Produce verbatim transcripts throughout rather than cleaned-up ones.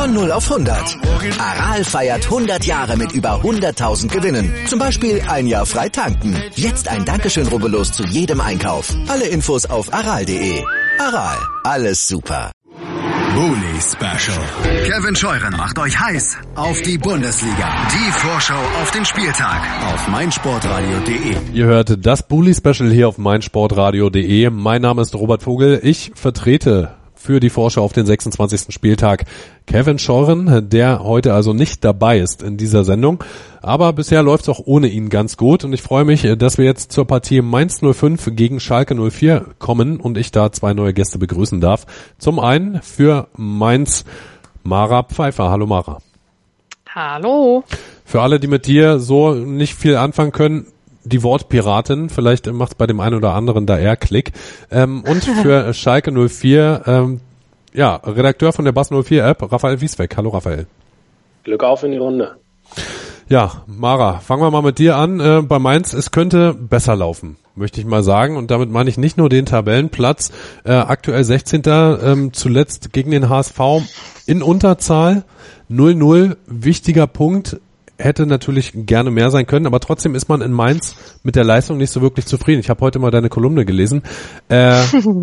Von null auf hundert. Aral feiert hundert Jahre mit über hunderttausend Gewinnen. Zum Beispiel ein Jahr frei tanken. Jetzt ein Dankeschön, rubbellos zu jedem Einkauf. Alle Infos auf aral punkt de. Aral, alles super. Bully Special. Kevin Scheuren macht euch heiß auf die Bundesliga. Die Vorschau auf den Spieltag auf meinsportradio punkt de. Ihr hört das Bully Special hier auf meinsportradio punkt de. Mein Name ist Robert Vogel. Ich vertrete für die Vorschau auf den sechsundzwanzigsten Spieltag Kevin Scheuren, der heute also nicht dabei ist in dieser Sendung. Aber bisher läuft es auch ohne ihn ganz gut und ich freue mich, dass wir jetzt zur Partie Mainz null fünf gegen Schalke null vier kommen und ich da zwei neue Gäste begrüßen darf. Zum einen für Mainz Mara Pfeiffer. Hallo Mara. Hallo. Für alle, die mit dir so nicht viel anfangen können, die Wortpiratin, vielleicht macht es bei dem einen oder anderen da eher Klick. Ähm, und für Schalke null vier, ähm, ja, Redakteur von der Bass null vier App, Raphael Wiesbeck. Hallo Raphael. Glück auf in die Runde. Ja, Mara, fangen wir mal mit dir an. Äh, bei Mainz, es könnte besser laufen, möchte ich mal sagen. Und damit meine ich nicht nur den Tabellenplatz, äh, aktuell sechzehnter Ähm, zuletzt gegen den H S V in Unterzahl, null null, wichtiger Punkt. Hätte natürlich gerne mehr sein können, aber trotzdem ist man in Mainz mit der Leistung nicht so wirklich zufrieden. Ich habe heute mal deine Kolumne gelesen. Äh,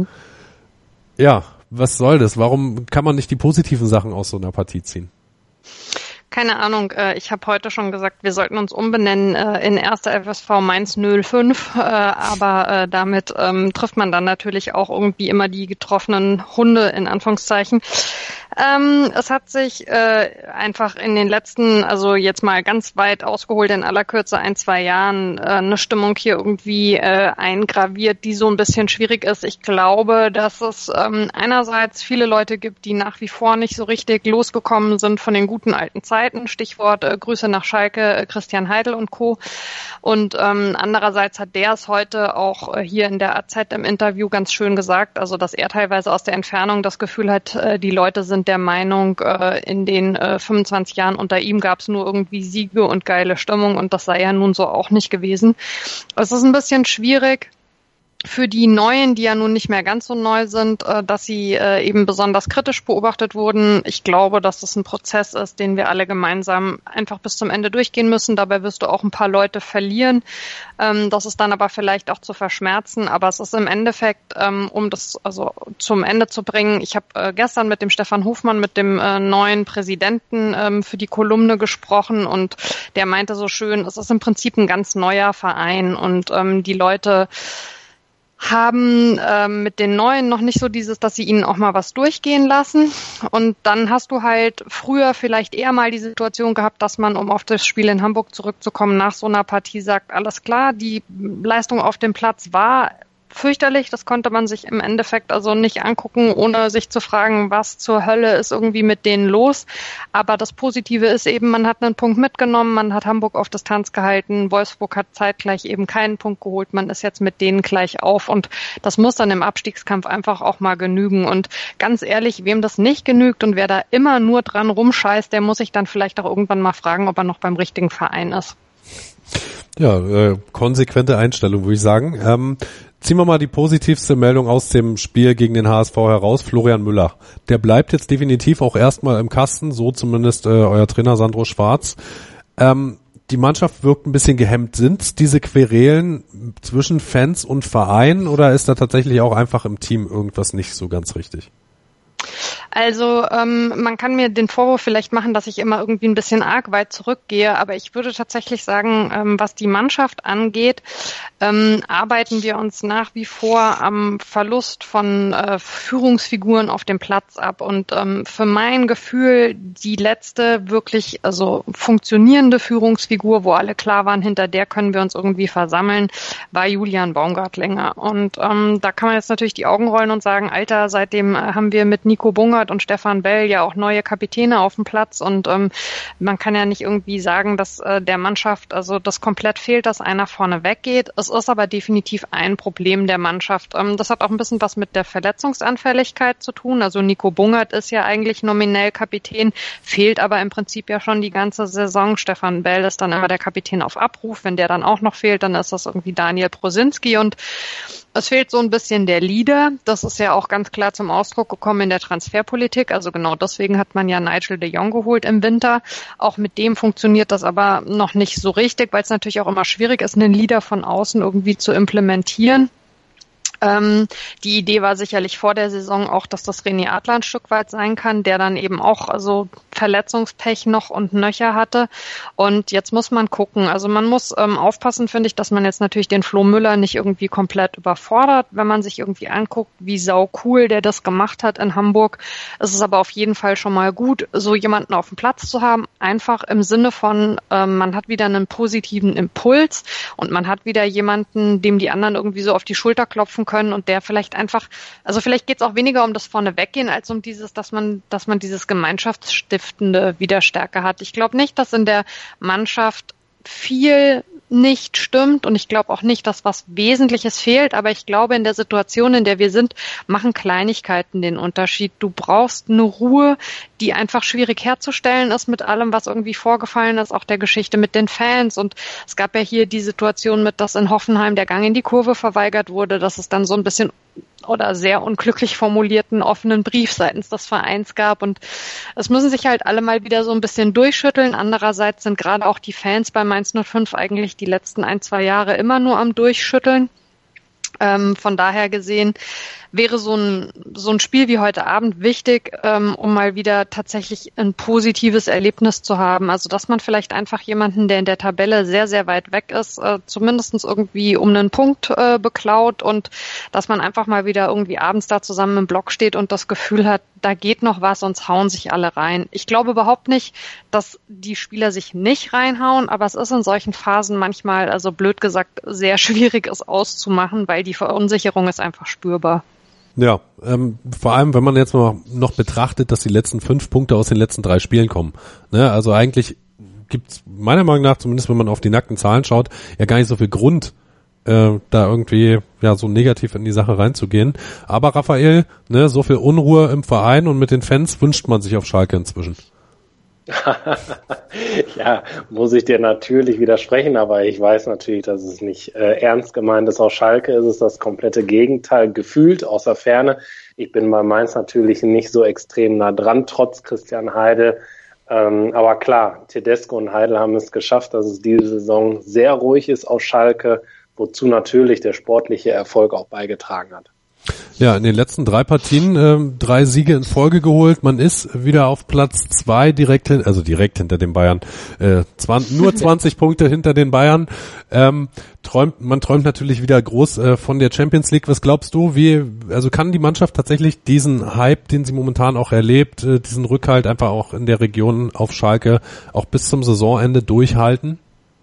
ja, was soll das? Warum kann man nicht die positiven Sachen aus so einer Partie ziehen? Keine Ahnung, ich habe heute schon gesagt, wir sollten uns umbenennen in erster F S V Mainz null fünf, aber damit trifft man dann natürlich auch irgendwie immer die getroffenen Hunde in Anführungszeichen. Ähm, es hat sich äh, einfach in den letzten, also jetzt mal ganz weit ausgeholt, in aller Kürze ein, zwei Jahren äh, eine Stimmung hier irgendwie äh, eingraviert, die so ein bisschen schwierig ist. Ich glaube, dass es ähm, einerseits viele Leute gibt, die nach wie vor nicht so richtig losgekommen sind von den guten alten Zeiten. Stichwort äh, Grüße nach Schalke, äh, Christian Heidel und Co. Und ähm, andererseits hat der es heute auch äh, hier in der A Z im Interview ganz schön gesagt, also dass er teilweise aus der Entfernung das Gefühl hat, äh, die Leute sind der Meinung, äh, in den äh, fünfundzwanzig Jahren unter ihm gab es nur irgendwie Siege und geile Stimmung und das sei ja nun so auch nicht gewesen. Es ist ein bisschen schwierig für die Neuen, die ja nun nicht mehr ganz so neu sind, äh, dass sie äh, eben besonders kritisch beobachtet wurden. Ich glaube, dass das ein Prozess ist, den wir alle gemeinsam einfach bis zum Ende durchgehen müssen. Dabei wirst du auch ein paar Leute verlieren. Ähm, das ist dann aber vielleicht auch zu verschmerzen. Aber es ist im Endeffekt, ähm, um das also zum Ende zu bringen, ich habe äh, gestern mit dem Stefan Hofmann, mit dem äh, neuen Präsidenten ähm, für die Kolumne gesprochen und der meinte so schön, es ist im Prinzip ein ganz neuer Verein und ähm, die Leute haben ähm, mit den Neuen noch nicht so dieses, dass sie ihnen auch mal was durchgehen lassen. Und dann hast du halt früher vielleicht eher mal die Situation gehabt, dass man, um auf das Spiel in Hamburg zurückzukommen, nach so einer Partie sagt, alles klar, die Leistung auf dem Platz war fürchterlich, das konnte man sich im Endeffekt also nicht angucken, ohne sich zu fragen, was zur Hölle ist irgendwie mit denen los. Aber das Positive ist eben, man hat einen Punkt mitgenommen, man hat Hamburg auf Distanz gehalten, Wolfsburg hat zeitgleich eben keinen Punkt geholt, man ist jetzt mit denen gleich auf und das muss dann im Abstiegskampf einfach auch mal genügen. Und ganz ehrlich, wem das nicht genügt und wer da immer nur dran rumscheißt, der muss sich dann vielleicht auch irgendwann mal fragen, ob er noch beim richtigen Verein ist. Ja, äh, konsequente Einstellung, würde ich sagen. Ähm, ziehen wir mal die positivste Meldung aus dem Spiel gegen den H S V heraus. Florian Müller. Der bleibt jetzt definitiv auch erstmal im Kasten, so zumindest äh, euer Trainer Sandro Schwarz. Ähm, die Mannschaft wirkt ein bisschen gehemmt. Sind es diese Querelen zwischen Fans und Verein oder ist da tatsächlich auch einfach im Team irgendwas nicht so ganz richtig? Also ähm, man kann mir den Vorwurf vielleicht machen, dass ich immer irgendwie ein bisschen arg weit zurückgehe, aber ich würde tatsächlich sagen, ähm, was die Mannschaft angeht, ähm, arbeiten wir uns nach wie vor am Verlust von äh, Führungsfiguren auf dem Platz ab. Und ähm, für mein Gefühl die letzte wirklich also funktionierende Führungsfigur, wo alle klar waren, hinter der können wir uns irgendwie versammeln, war Julian Baumgartlinger. Und ähm, da kann man jetzt natürlich die Augen rollen und sagen, Alter, seitdem äh, haben wir mit Nico Bungert und Stefan Bell ja auch neue Kapitäne auf dem Platz und ähm, man kann ja nicht irgendwie sagen, dass äh, der Mannschaft also das komplett fehlt, dass einer vorne weggeht. Es ist aber definitiv ein Problem der Mannschaft. Ähm, das hat auch ein bisschen was mit der Verletzungsanfälligkeit zu tun. Also Nico Bungert ist ja eigentlich nominell Kapitän, fehlt aber im Prinzip ja schon die ganze Saison. Stefan Bell ist dann immer der Kapitän auf Abruf. Wenn der dann auch noch fehlt, dann ist das irgendwie Daniel Prosinski und Es fehlt so ein bisschen der Leader. Das ist ja auch ganz klar zum Ausdruck gekommen in der Transferpolitik. Also genau deswegen hat man ja Nigel de Jong geholt im Winter. Auch mit dem funktioniert das aber noch nicht so richtig, weil es natürlich auch immer schwierig ist, einen Leader von außen irgendwie zu implementieren. Ähm, die Idee war sicherlich vor der Saison auch, dass das René Adler ein Stück weit sein kann, der dann eben auch also Verletzungspech noch und nöcher hatte. Und jetzt muss man gucken. Also man muss ähm, aufpassen, finde ich, dass man jetzt natürlich den Flo Müller nicht irgendwie komplett überfordert. Wenn man sich irgendwie anguckt, wie sau cool der das gemacht hat in Hamburg, ist es aber auf jeden Fall schon mal gut, so jemanden auf dem Platz zu haben. Einfach im Sinne von, ähm, man hat wieder einen positiven Impuls und man hat wieder jemanden, dem die anderen irgendwie so auf die Schulter klopfen können und der vielleicht einfach, also vielleicht geht es auch weniger um das Vorneweggehen, als um dieses, dass man, dass man dieses Gemeinschaftsstiftende wieder stärker hat. Ich glaube nicht, dass in der Mannschaft viel nicht stimmt und ich glaube auch nicht, dass was Wesentliches fehlt, aber ich glaube, in der Situation, in der wir sind, machen Kleinigkeiten den Unterschied. Du brauchst eine Ruhe, die einfach schwierig herzustellen ist mit allem, was irgendwie vorgefallen ist, auch der Geschichte mit den Fans. Und es gab ja hier die Situation mit, dass in Hoffenheim der Gang in die Kurve verweigert wurde, dass es dann so ein bisschen oder sehr unglücklich formulierten offenen Brief seitens des Vereins gab. Und es müssen sich halt alle mal wieder so ein bisschen durchschütteln. Andererseits sind gerade auch die Fans bei Mainz null fünf eigentlich die letzten ein, zwei Jahre immer nur am Durchschütteln. Ähm, von daher gesehen wäre so ein so ein Spiel wie heute Abend wichtig, ähm, um mal wieder tatsächlich ein positives Erlebnis zu haben. Also dass man vielleicht einfach jemanden, der in der Tabelle sehr, sehr weit weg ist, äh, zumindest irgendwie um einen Punkt äh, beklaut und dass man einfach mal wieder irgendwie abends da zusammen im Block steht und das Gefühl hat, da geht noch was, sonst hauen sich alle rein. Ich glaube überhaupt nicht, dass die Spieler sich nicht reinhauen, aber es ist in solchen Phasen manchmal, also blöd gesagt, sehr schwierig, es auszumachen, weil die Verunsicherung ist einfach spürbar. Ja, ähm, vor allem, wenn man jetzt noch, noch betrachtet, dass die letzten fünf Punkte aus den letzten drei Spielen kommen. Ne? Also eigentlich gibt's meiner Meinung nach, zumindest wenn man auf die nackten Zahlen schaut, ja gar nicht so viel Grund, äh, da irgendwie ja so negativ in die Sache reinzugehen. Aber Raphael, ne, so viel Unruhe im Verein und mit den Fans wünscht man sich auf Schalke inzwischen. Ja, muss ich dir natürlich widersprechen, aber ich weiß natürlich, dass es nicht äh, ernst gemeint ist. Auf Schalke ist es das komplette Gegenteil, gefühlt aus der Ferne. Ich bin bei Mainz natürlich nicht so extrem nah dran, trotz Christian Heidel. Ähm, aber klar, Tedesco und Heidel haben es geschafft, dass es diese Saison sehr ruhig ist auf Schalke, wozu natürlich der sportliche Erfolg auch beigetragen hat. Ja, in den letzten drei Partien äh, drei Siege in Folge geholt. Man ist wieder auf Platz zwei direkt hin, also direkt hinter den Bayern. Äh, zwanzig, nur zwanzig Punkte hinter den Bayern. Ähm, träumt, man träumt natürlich wieder groß äh, von der Champions League. Was glaubst du, wie, also kann die Mannschaft tatsächlich diesen Hype, den sie momentan auch erlebt, äh, diesen Rückhalt einfach auch in der Region auf Schalke auch bis zum Saisonende durchhalten?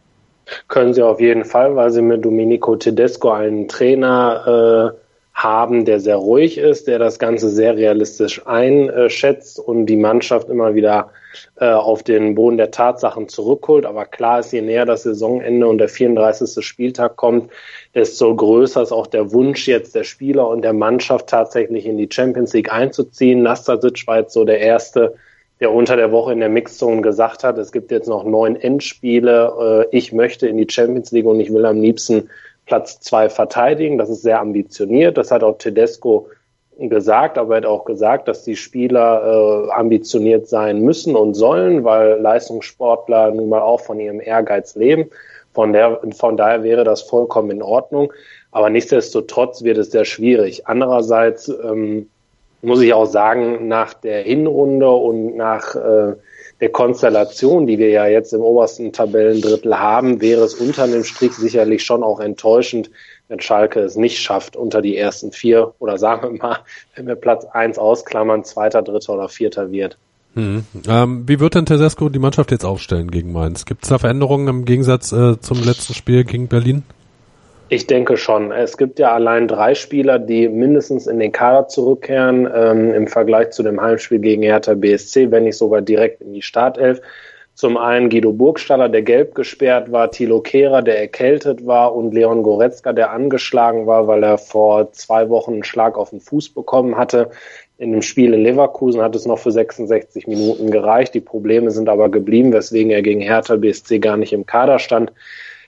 Können sie auf jeden Fall, weil sie mit Domenico Tedesco einen Trainer äh, haben, der sehr ruhig ist, der das Ganze sehr realistisch einschätzt und die Mannschaft immer wieder äh, auf den Boden der Tatsachen zurückholt. Aber klar ist, je näher das Saisonende und der vierunddreißigste Spieltag kommt, desto größer ist auch der Wunsch jetzt der Spieler und der Mannschaft tatsächlich in die Champions League einzuziehen. Nastasic war jetzt so der Erste, der unter der Woche in der Mixzone gesagt hat, es gibt jetzt noch neun Endspiele, äh, ich möchte in die Champions League und ich will am liebsten Platz zwei verteidigen. Das ist sehr ambitioniert. Das hat auch Tedesco gesagt, aber er hat auch gesagt, dass die Spieler äh, ambitioniert sein müssen und sollen, weil Leistungssportler nun mal auch von ihrem Ehrgeiz leben. Von der, von daher wäre das vollkommen in Ordnung. Aber nichtsdestotrotz wird es sehr schwierig. Andererseits ähm, muss ich auch sagen, nach der Hinrunde und nach äh, der Konstellation, die wir ja jetzt im obersten Tabellendrittel haben, wäre es unter dem Strich sicherlich schon auch enttäuschend, wenn Schalke es nicht schafft, unter die ersten vier oder sagen wir mal, wenn wir Platz eins ausklammern, zweiter, dritter oder vierter wird. Hm. Ähm, wie wird denn Tedesco die Mannschaft jetzt aufstellen gegen Mainz? Gibt es da Veränderungen im Gegensatz äh, zum letzten Spiel gegen Berlin? Ich denke schon. Es gibt ja allein drei Spieler, die mindestens in den Kader zurückkehren, ähm, im Vergleich zu dem Heimspiel gegen Hertha B S C, wenn nicht sogar direkt in die Startelf. Zum einen Guido Burgstaller, der gelb gesperrt war, Thilo Kehrer, der erkältet war und Leon Goretzka, der angeschlagen war, weil er vor zwei Wochen einen Schlag auf den Fuß bekommen hatte. In dem Spiel in Leverkusen hat es noch für sechsundsechzig Minuten gereicht. Die Probleme sind aber geblieben, weswegen er gegen Hertha B S C gar nicht im Kader stand.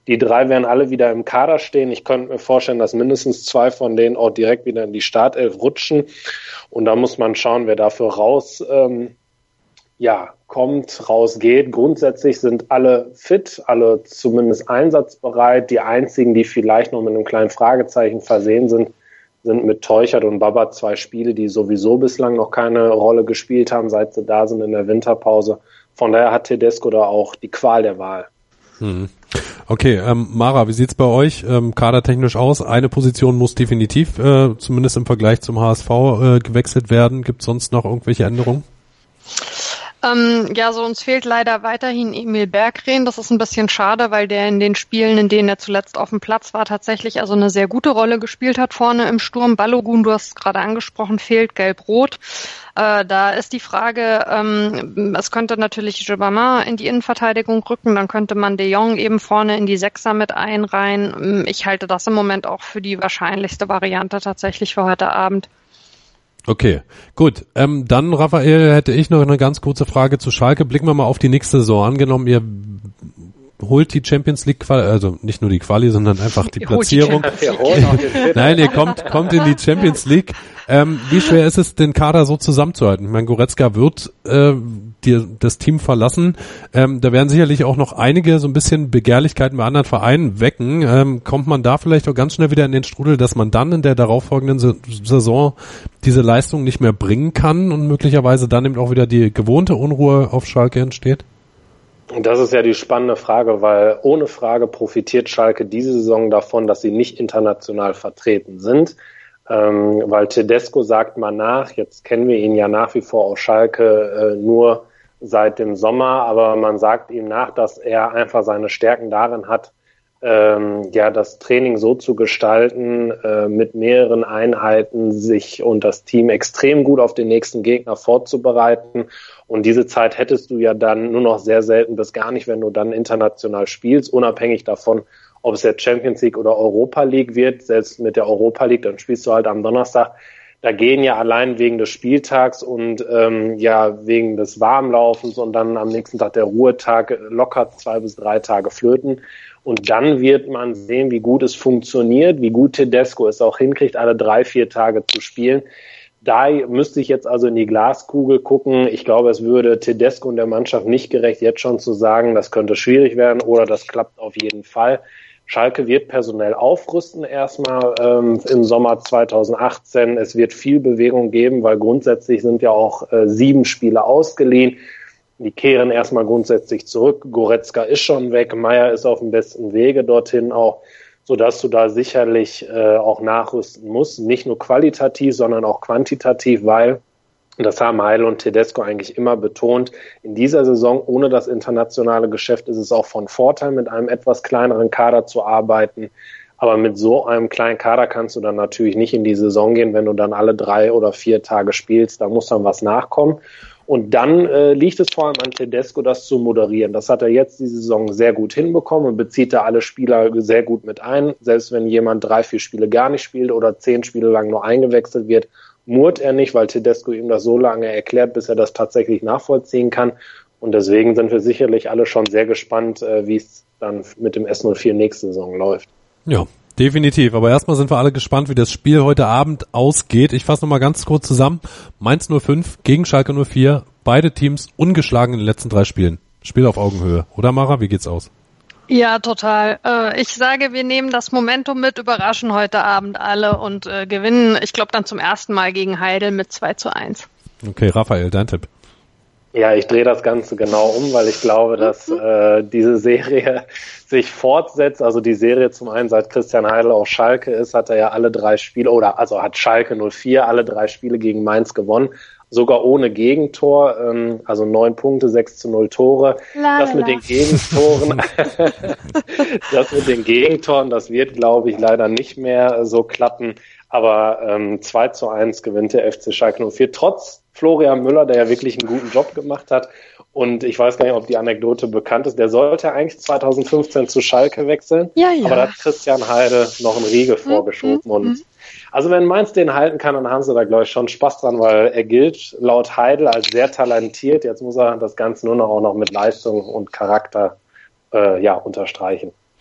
Die drei werden alle wieder im Kader stehen. Ich könnte mir vorstellen, dass mindestens zwei von denen auch direkt wieder in die Startelf rutschen. Und da muss man schauen, wer dafür raus ähm, ja, kommt, rausgeht. Grundsätzlich sind alle fit, alle zumindest einsatzbereit. Die einzigen, die vielleicht noch mit einem kleinen Fragezeichen versehen sind, sind mit Teuchert und Baba zwei Spiele, die sowieso bislang noch keine Rolle gespielt haben, seit sie da sind in der Winterpause. Von daher hat Tedesco da auch die Qual der Wahl. Hm. Okay, ähm, Mara, wie sieht's bei euch ähm, kadertechnisch aus? Eine Position muss definitiv, äh, zumindest im Vergleich zum H S V, äh, gewechselt werden. Gibt's sonst noch irgendwelche Änderungen? Ähm, ja, so uns fehlt leider weiterhin Emil Berggren. Das ist ein bisschen schade, weil der in den Spielen, in denen er zuletzt auf dem Platz war, tatsächlich also eine sehr gute Rolle gespielt hat vorne im Sturm. Balogun, du hast es gerade angesprochen, fehlt Gelb-Rot. Äh, da ist die Frage, ähm, es könnte natürlich Gibama in die Innenverteidigung rücken, dann könnte man De Jong eben vorne in die Sechser mit einreihen. Ich halte das im Moment auch für die wahrscheinlichste Variante tatsächlich für heute Abend. Okay, gut. Ähm, dann, Raphael, hätte ich noch eine ganz kurze Frage zu Schalke. Blicken wir mal auf die nächste Saison. Angenommen, ihr holt die Champions League Quali, also nicht nur die Quali, sondern einfach die Platzierung. Nein, ihr kommt kommt in die Champions League. Ähm, wie schwer ist es, den Kader so zusammenzuhalten? Ich meine, Goretzka wird äh, die, das Team verlassen. Ähm, da werden sicherlich auch noch einige so ein bisschen Begehrlichkeiten bei anderen Vereinen wecken. Ähm, kommt man da vielleicht auch ganz schnell wieder in den Strudel, dass man dann in der darauffolgenden Saison diese Leistung nicht mehr bringen kann und möglicherweise dann eben auch wieder die gewohnte Unruhe auf Schalke entsteht? Das ist ja die spannende Frage, weil ohne Frage profitiert Schalke diese Saison davon, dass sie nicht international vertreten sind. Ähm, weil Tedesco sagt mal nach, jetzt kennen wir ihn ja nach wie vor auf Schalke äh, nur seit dem Sommer, aber man sagt ihm nach, dass er einfach seine Stärken darin hat, ähm, ja, das Training so zu gestalten, äh, mit mehreren Einheiten sich und das Team extrem gut auf den nächsten Gegner vorzubereiten. Und diese Zeit hättest du ja dann nur noch sehr selten bis gar nicht, wenn du dann international spielst, unabhängig davon, ob es jetzt Champions League oder Europa League wird. Selbst mit der Europa League, dann spielst du halt am Donnerstag. Da gehen ja allein wegen des Spieltags und ähm, ja wegen des Warmlaufens und dann am nächsten Tag der Ruhetag locker zwei bis drei Tage flöten. Und dann wird man sehen, wie gut es funktioniert, wie gut Tedesco es auch hinkriegt, alle drei, vier Tage zu spielen. Da müsste ich jetzt also in die Glaskugel gucken. Ich glaube, es würde Tedesco und der Mannschaft nicht gerecht, jetzt schon zu sagen, das könnte schwierig werden oder das klappt auf jeden Fall. Schalke wird personell aufrüsten erstmal ähm, im Sommer zweitausendachtzehn. Es wird viel Bewegung geben, weil grundsätzlich sind ja auch äh, sieben Spieler ausgeliehen. Die kehren erstmal grundsätzlich zurück. Goretzka ist schon weg, Meier ist auf dem besten Wege dorthin auch, sodass du da sicherlich äh, auch nachrüsten musst. Nicht nur qualitativ, sondern auch quantitativ, weil, das haben Heidel und Tedesco eigentlich immer betont, in dieser Saison ohne das internationale Geschäft ist es auch von Vorteil, mit einem etwas kleineren Kader zu arbeiten. Aber mit so einem kleinen Kader kannst du dann natürlich nicht in die Saison gehen, wenn du dann alle drei oder vier Tage spielst. Da muss dann was nachkommen. Und dann äh, liegt es vor allem an Tedesco, das zu moderieren. Das hat er jetzt diese Saison sehr gut hinbekommen und bezieht da alle Spieler sehr gut mit ein. Selbst wenn jemand drei, vier Spiele gar nicht spielt oder zehn Spiele lang nur eingewechselt wird, murrt er nicht, weil Tedesco ihm das so lange erklärt, bis er das tatsächlich nachvollziehen kann. Und deswegen sind wir sicherlich alle schon sehr gespannt, äh, wie es dann mit dem S null vier nächste Saison läuft. Ja, definitiv. Aber erstmal sind wir alle gespannt, wie das Spiel heute Abend ausgeht. Ich fasse nochmal ganz kurz zusammen. Mainz null fünf gegen Schalke null vier. Beide Teams ungeschlagen in den letzten drei Spielen. Spiel auf Augenhöhe. Oder Mara, wie geht's aus? Ja, total. Äh, ich sage, wir nehmen das Momentum mit, überraschen heute Abend alle und äh, gewinnen, ich glaube, dann zum ersten Mal gegen Heidel mit zwei zu eins. Okay, Raphael, dein Tipp. Ja, ich drehe das Ganze genau um, weil ich glaube, dass äh, diese Serie sich fortsetzt. Also die Serie zum einen, seit Christian Heidel auf Schalke ist, hat er ja alle drei Spiele, oder also hat Schalke null vier alle drei Spiele gegen Mainz gewonnen. Sogar ohne Gegentor, ähm, also neun Punkte, sechs zu null Tore. Lala. Das mit den Gegentoren, das mit den Gegentoren, das wird, glaube ich, leider nicht mehr so klappen. Aber ähm, zwei zu eins gewinnt der F C Schalke null vier, trotz Florian Müller, der ja wirklich einen guten Job gemacht hat. Und ich weiß gar nicht, ob die Anekdote bekannt ist. Der sollte eigentlich zweitausendfünfzehn zu Schalke wechseln. Ja, ja. Aber da hat Christian Heidel noch einen Riegel mhm. vorgeschoben. Und mhm. also wenn Mainz den halten kann, dann haben sie da, glaube ich, schon Spaß dran, weil er gilt laut Heidel als sehr talentiert. Jetzt muss er das Ganze nur noch auch noch mit Leistung und Charakter äh, ja unterstreichen.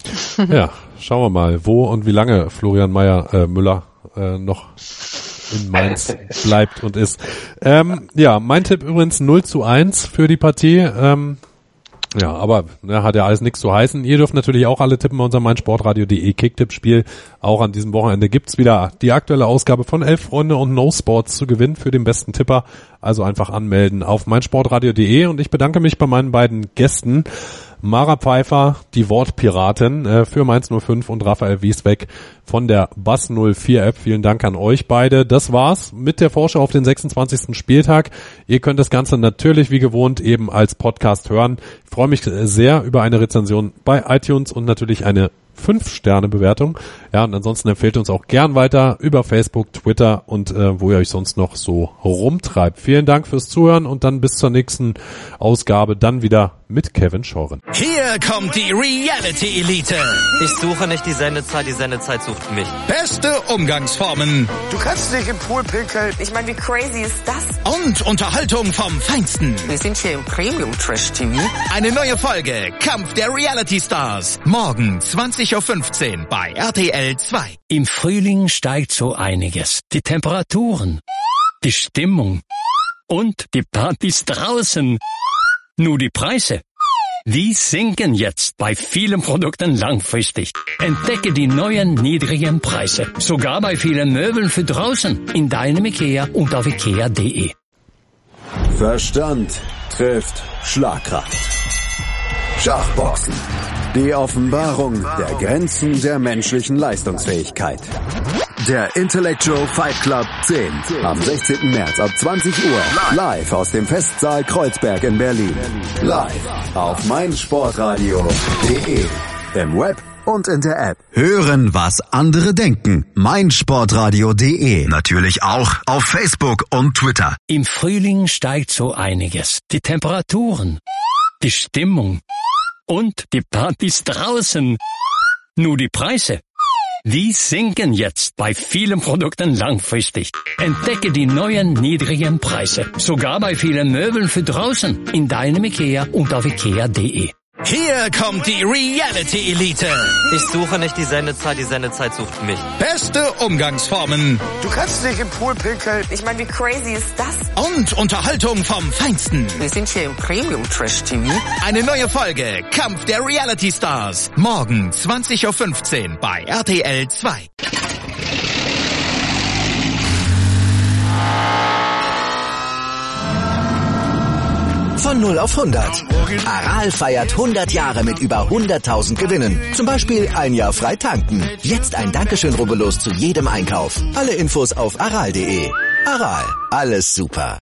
Ja, schauen wir mal, wo und wie lange Florian Meyer äh, Müller äh, noch in Mainz bleibt und ist. Ähm, ja, mein Tipp übrigens null zu eins für die Partie. Ähm, ja, aber ne, hat ja alles nichts zu heißen. Ihr dürft natürlich auch alle tippen bei unserem meinsportradio.de Kicktipp-Spiel. Auch an diesem Wochenende gibt's wieder die aktuelle Ausgabe von Elf Freunde und No Sports zu gewinnen für den besten Tipper. Also einfach anmelden auf meinsportradio.de und ich bedanke mich bei meinen beiden Gästen. Mara Pfeiffer, die Wortpiratin äh, für Mainz null fünf und Raphael Wiesbeck von der Bass null vier App. Vielen Dank an euch beide. Das war's mit der Vorschau auf den sechsundzwanzigsten Spieltag. Ihr könnt das Ganze natürlich wie gewohnt eben als Podcast hören. Ich freue mich sehr über eine Rezension bei iTunes und natürlich eine fünf Sterne Bewertung. Ja, und ansonsten empfehlt uns auch gern weiter über Facebook, Twitter und äh, wo ihr euch sonst noch so rumtreibt. Vielen Dank fürs Zuhören und dann bis zur nächsten Ausgabe dann wieder mit Kevin Scheuren. Hier kommt die Reality Elite. Ich suche nicht die Sendezeit, die Sendezeit sucht mich. Beste Umgangsformen. Du kannst nicht im Pool pinkeln. Ich meine, wie crazy ist das? Und Unterhaltung vom Feinsten. Wir sind hier im Premium Trash T V. Eine neue Folge Kampf der Reality Stars. Morgen zwanzig Uhr fünfzehn bei R T L zwei. Im Frühling steigt so einiges. Die Temperaturen, die Stimmung und die Partys draußen. Nur die Preise, die sinken jetzt bei vielen Produkten langfristig. Entdecke die neuen niedrigen Preise. Sogar bei vielen Möbeln für draußen. In deinem Ikea und auf ikea punkt de. Verstand trifft Schlagkraft. Schachboxen. Die Offenbarung der Grenzen der menschlichen Leistungsfähigkeit. Der Intellectual Fight Club zehn. Am sechzehnten März ab zwanzig Uhr. Live aus dem Festsaal Kreuzberg in Berlin. Live auf meinsportradio punkt de. Im Web und in der App. Hören, was andere denken. meinsportradio punkt de. Natürlich auch auf Facebook und Twitter. Im Frühling steigt so einiges. Die Temperaturen, die Stimmung und die Partys draußen. Nur die Preise, die sinken jetzt bei vielen Produkten langfristig. Entdecke die neuen niedrigen Preise. Sogar bei vielen Möbeln für draußen. In deinem Ikea und auf ikea punkt de. Hier kommt die Reality Elite. Ich suche nicht die Sendezeit, die Sendezeit sucht mich. Beste Umgangsformen. Du kannst nicht im Pool pinkeln. Ich meine, wie crazy ist das? Und Unterhaltung vom Feinsten. Wir sind hier im Premium Trash T V. Eine neue Folge Kampf der Reality Stars. Morgen zwanzig Uhr fünfzehn bei R T L zwei. Von null auf hundert. Aral feiert hundert Jahre mit über hunderttausend Gewinnen. Zum Beispiel ein Jahr frei tanken. Jetzt ein Dankeschön, rubbellos zu jedem Einkauf. Alle Infos auf aral punkt de. Aral, alles super.